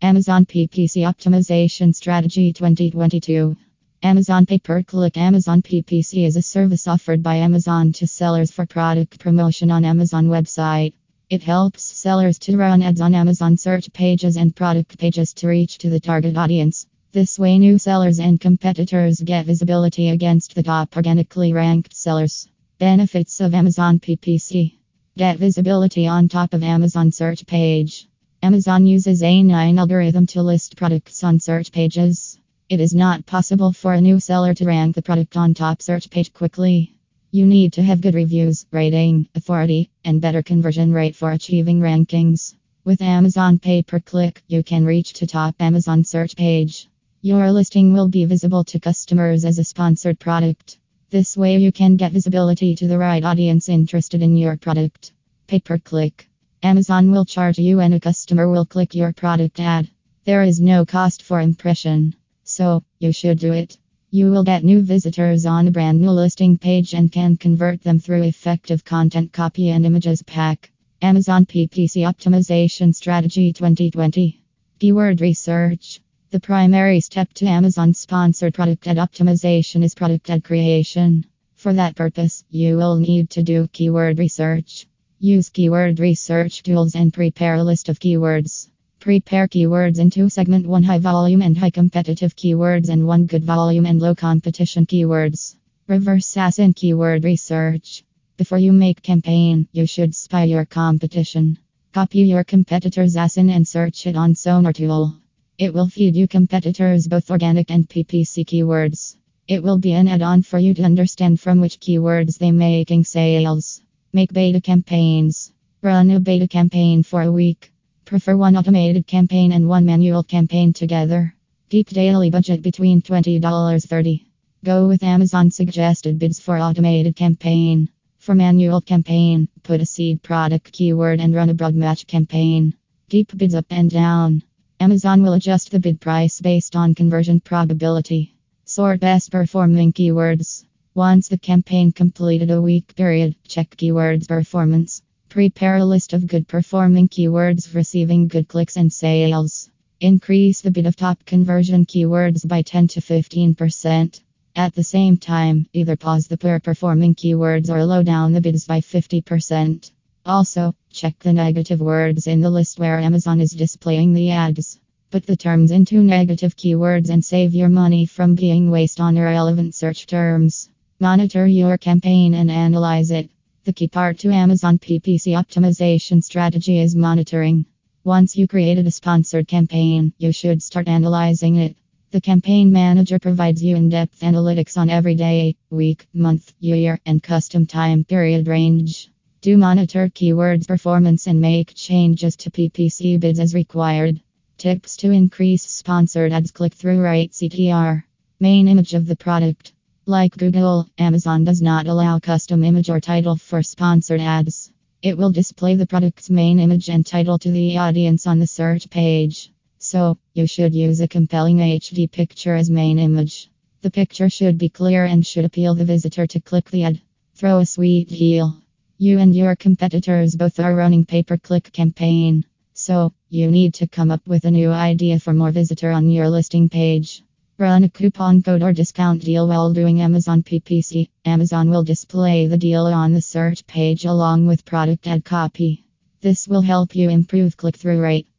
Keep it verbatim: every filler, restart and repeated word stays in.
Amazon P P C Optimization Strategy twenty twenty-two. Amazon Pay-Per-Click. Amazon P P C is a service offered by Amazon to sellers for product promotion on Amazon website. It helps sellers to run ads on Amazon search pages and product pages to reach to the target audience. This way, new sellers and competitors get visibility against the top organically ranked sellers. Benefits of Amazon P P C: get visibility on top of Amazon search page. Amazon uses A nine algorithm to list products on search pages. It is not possible for a new seller to rank the product on top search page quickly. You need to have good reviews, rating, authority, and better conversion rate for achieving rankings. With Amazon Pay-Per-Click, you can reach to top Amazon search page. Your listing will be visible to customers as a sponsored product. This way you can get visibility to the right audience interested in your product. Pay-Per-Click. Amazon will charge you when a customer will click your product ad. There is no cost for impression, so you should do it. You will get new visitors on a brand new listing page and can convert them through effective content copy and images pack. Amazon P P C Optimization Strategy twenty twenty. Keyword research. The primary step to Amazon sponsored product ad optimization is product ad creation. For that purpose, you will need to do keyword research. Use keyword research tools and prepare a list of keywords. Prepare keywords into segment one high volume and high competitive keywords and one good volume and low competition keywords. Reverse A S in keyword research. Before you make campaign, you should spy your competition. Copy your competitor's A S in and search it on Sonar Tool. It will feed you competitors both organic and P P C keywords. It will be an add-on for you to understand from which keywords they making sales. Make beta campaigns. Run a beta campaign for a week. Prefer one automated campaign and one manual campaign together. Keep daily budget between twenty dollars and thirty dollars. Go with Amazon suggested bids for automated campaign. For manual campaign, put a seed product keyword and run a broad match campaign. Keep bids up and down. Amazon will adjust the bid price based on conversion probability. Sort best performing keywords. Once the campaign completed a week period, check keywords performance. Prepare a list of good performing keywords receiving good clicks and sales. Increase the bid of top conversion keywords by ten to fifteen percent. At the same time, either pause the poor performing keywords or low down the bids by fifty percent. Also, check the negative words in the list where Amazon is displaying the ads. Put the terms into negative keywords and save your money from being wasted on irrelevant search terms. Monitor your campaign and analyze it. The key part to Amazon P P C optimization strategy is monitoring. Once you created a sponsored campaign, you should start analyzing it. The campaign manager provides you in-depth analytics on every day, week, month, year, and custom time period range. Do monitor keywords performance and make changes to P P C bids as required. Tips to increase sponsored ads click-through rate C T R. Main image of the product. Like Google, Amazon does not allow custom image or title for sponsored ads. It will display the product's main image and title to the audience on the search page. So, you should use a compelling H D picture as main image. The picture should be clear and should appeal the visitor to click the ad. Throw a sweet deal. You and your competitors both are running pay-per-click campaign. So, you need to come up with a new idea for more visitor on your listing page. Run a coupon code or discount deal while doing Amazon P P C. Amazon will display the deal on the search page along with product ad copy. This will help you improve click-through rate.